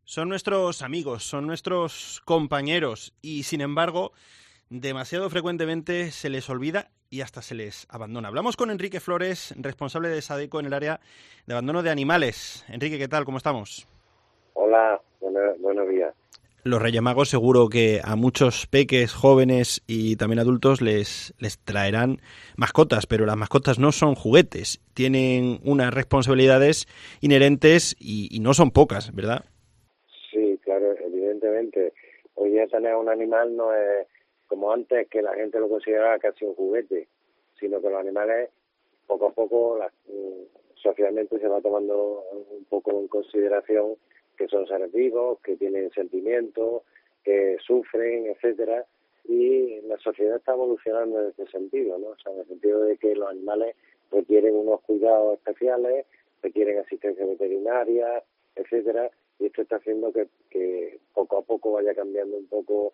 Son nuestros amigos, son nuestros compañeros y, sin embargo, demasiado frecuentemente se les olvida y hasta se les abandona. Hablamos con Enrique Flores, responsable de SADECO en el área de abandono de animales. Enrique, ¿qué tal? ¿Cómo estamos? Hola, buenos días. Los Reyes Magos seguro que a muchos peques, jóvenes y también adultos les traerán mascotas, pero las mascotas no son juguetes, tienen unas responsabilidades inherentes y no son pocas, ¿verdad? Sí, claro, evidentemente. Hoy día tener un animal no es como antes, que la gente lo consideraba casi un juguete, sino que los animales poco a poco socialmente se va tomando un poco en consideración que son seres vivos, que tienen sentimientos, que sufren, etcétera, y la sociedad está evolucionando en ese sentido, ¿no? O sea, en el sentido de que los animales requieren unos cuidados especiales, requieren asistencia veterinaria, etcétera, y esto está haciendo que poco a poco vaya cambiando un poco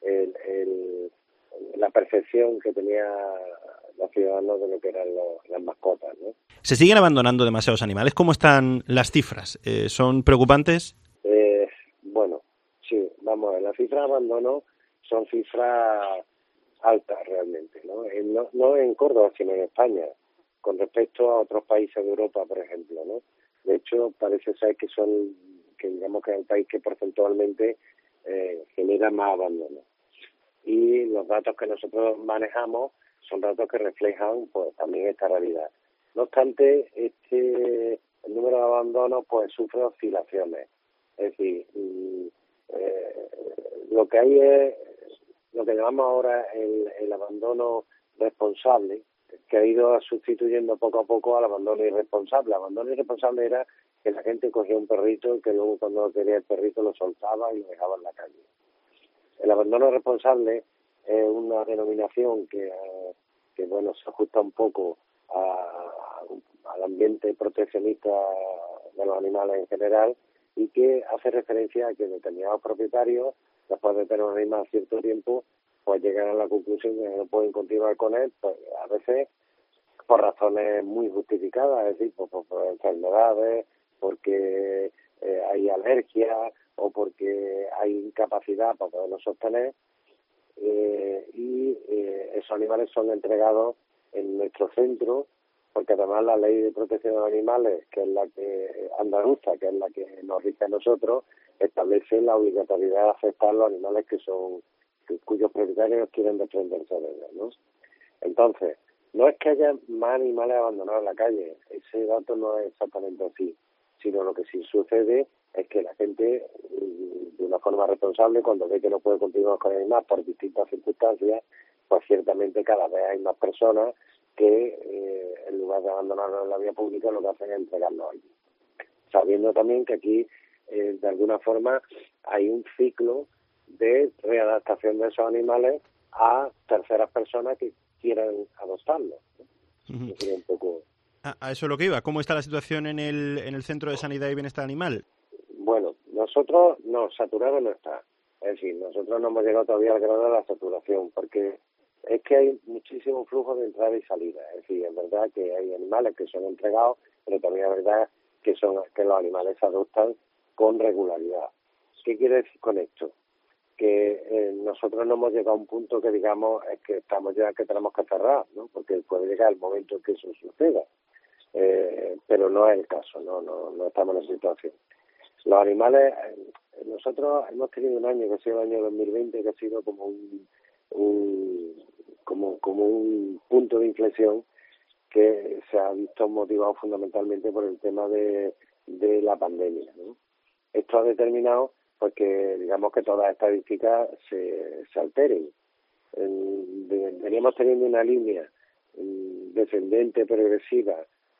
la percepción que tenía los ciudadanos de lo que eran las mascotas, ¿no? ¿Se siguen abandonando demasiados animales? ¿Cómo están las cifras? ¿Son preocupantes? Bueno, sí, vamos a ver, las cifras de abandono son cifras altas realmente, ¿no? No en Córdoba, sino en España, con respecto a otros países de Europa, por ejemplo, ¿no? De hecho, parece ser que digamos que es el país que porcentualmente genera más abandono. Y los datos que nosotros manejamos son datos que reflejan pues también esta realidad. No obstante, el número de abandonos pues sufre oscilaciones. Es decir, lo que hay es lo que llamamos ahora el abandono responsable, que ha ido sustituyendo poco a poco al abandono irresponsable. El abandono irresponsable era que la gente cogía un perrito y que luego cuando quería el perrito lo soltaba y lo dejaba en la calle. El abandono responsable es una denominación que bueno, se ajusta un poco al ambiente proteccionista de los animales en general y que hace referencia a que determinados propietarios, después de tener un animal cierto tiempo, pues llegan a la conclusión de que no pueden continuar con él, pues a veces por razones muy justificadas, es decir, por enfermedades, porque hay alergias o porque hay incapacidad para poderlo sostener, y esos animales son entregados en nuestro centro, porque además la ley de protección de los animales, que es la que andaluza, que es la que nos rige a nosotros, establece la obligatoriedad de aceptar los animales cuyos propietarios quieren desprenderse de ellos, ¿no? Entonces, no es que haya más animales abandonados en la calle, ese dato no es exactamente así, sino lo que sí sucede es que la gente, de una forma responsable, cuando ve que no puede continuar con el animal por distintas circunstancias, pues ciertamente cada vez hay más personas que en lugar de abandonarlo en la vía pública lo que hacen es entregarlo allí. Sabiendo también que aquí, de alguna forma, hay un ciclo de readaptación de esos animales a terceras personas que quieran adoptarlos, ¿no? Eso sería un poco... A eso es lo que iba. ¿Cómo está la situación en el Centro de Sanidad y Bienestar Animal? Bueno, nosotros no, saturado no está. Es decir, nosotros no hemos llegado todavía al grado de la saturación, porque es que hay muchísimo flujo de entrada y salida. Es decir, es verdad que hay animales que son entregados, pero también es verdad que los animales se adoptan con regularidad. ¿Qué quiere decir con esto? Que nosotros no hemos llegado a un punto que digamos es que estamos ya que tenemos que cerrar, ¿no? Porque puede llegar el momento en que eso suceda, pero no es el caso, no estamos en esa situación. Los animales, nosotros hemos tenido un año que ha sido el año 2020, que ha sido como un punto de inflexión que se ha visto motivado fundamentalmente por el tema de la pandemia, ¿no? Esto ha determinado pues que digamos que todas las estadísticas se alteren. Veníamos teniendo una línea descendente progresiva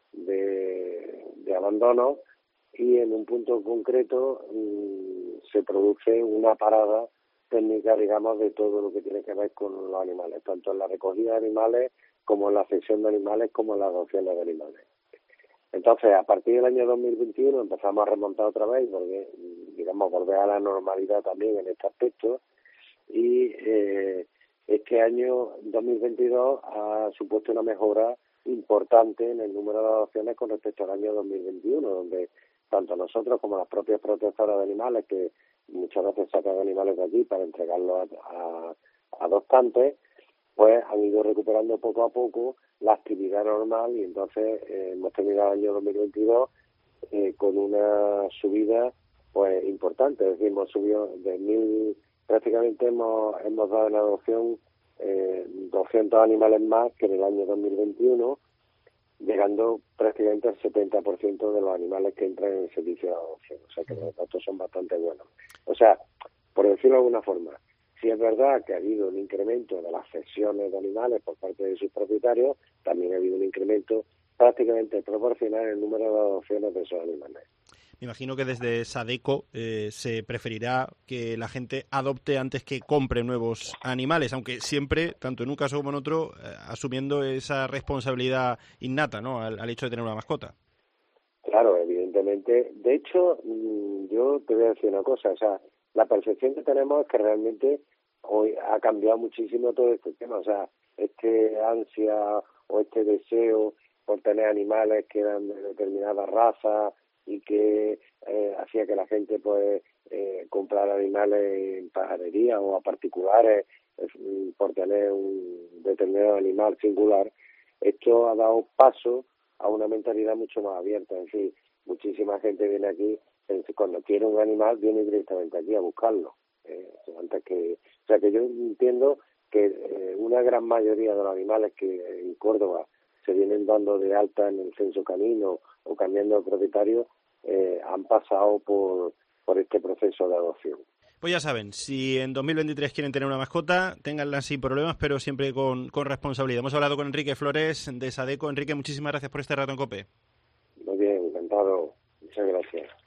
de abandono, y en un punto concreto se produce una parada técnica, digamos, de todo lo que tiene que ver con los animales, tanto en la recogida de animales como en la cesión de animales como en la adopción de animales. Entonces, a partir del año 2021 empezamos a remontar otra vez, porque, digamos, volver a la normalidad también en este aspecto, y este año 2022 ha supuesto una mejora importante en el número de adopciones con respecto al año 2021, donde tanto nosotros como las propias protectoras de animales, que muchas veces sacan animales de allí para entregarlos a adoptantes, pues han ido recuperando poco a poco la actividad normal, y entonces hemos terminado el año 2022 con una subida pues importante. Es decir, hemos subido prácticamente hemos dado en adopción 200 animales más que en el año 2021, llegando prácticamente al 70% de los animales que entran en el servicio de adopción. O sea que los datos son bastante buenos. O sea, por decirlo de alguna forma, si es verdad que ha habido un incremento de las cesiones de animales por parte de sus propietarios, también ha habido un incremento prácticamente proporcional en el número de adopciones de esos animales. Me imagino que desde Sadeco se preferirá que la gente adopte antes que compre nuevos animales, aunque siempre, tanto en un caso como en otro, asumiendo esa responsabilidad innata, ¿no?, al hecho de tener una mascota. Claro, evidentemente. De hecho, yo te voy a decir una cosa, o sea, la percepción que tenemos es que realmente hoy ha cambiado muchísimo todo este tema, o sea, este ansia o este deseo por tener animales que eran de determinada raza y que hacía que la gente pues comprara animales en pajarería o a particulares por tener un determinado animal singular. Esto ha dado paso a una mentalidad mucho más abierta. En fin, muchísima gente viene aquí, cuando quiere un animal viene directamente aquí a buscarlo. O sea que yo entiendo que una gran mayoría de los animales que en Córdoba se vienen dando de alta en el censo canino o cambiando de propietario han pasado por este proceso de adopción. Pues ya saben, si en 2023 quieren tener una mascota, ténganla sin problemas, pero siempre con responsabilidad. Hemos hablado con Enrique Flores de Sadeco. Enrique, muchísimas gracias por este rato en COPE. Muy bien, encantado. Muchas gracias.